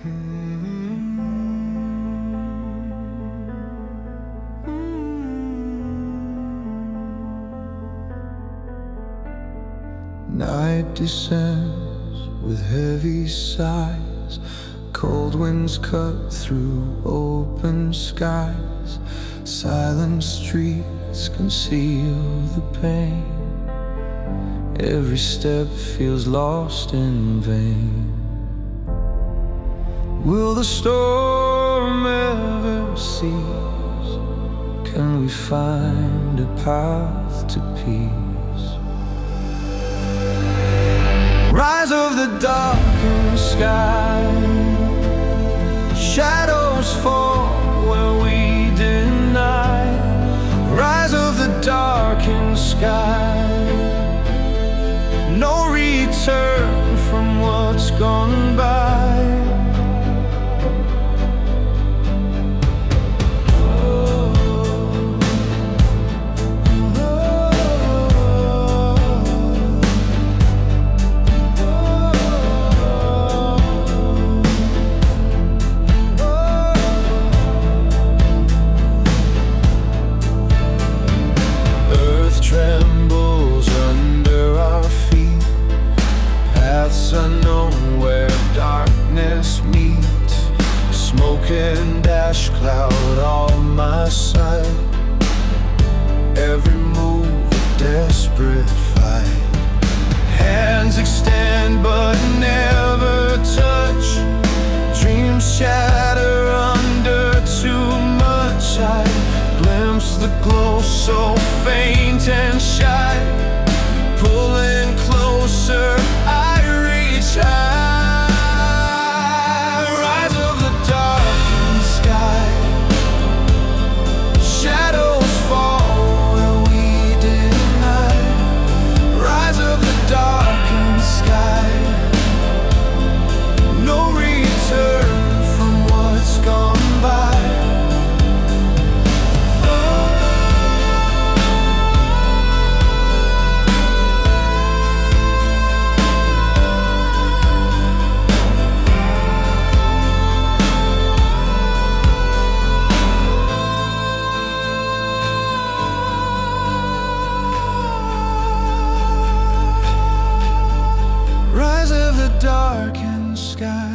Night descends with heavy sighs, cold winds cut through open skies. Silent streets conceal the pain. Every step feels lost in vain. Will the storm ever cease? Can we find a path to peace? Rise of the darkened sky, shadows fall where we deny. Rise of the darkened sky, no return from what's gone by. Unknown where darkness meets, smoke and ash cloud all my sight. Every move a desperate fight. Hands extend but never touch. Dreams shatter under too much. I glimpse the glow so faint and shy, pulling closer. Rise of the darkened sky, shadows fall where we deny. Rise of the darkened sky, no return from what's gone by. Darkened sky.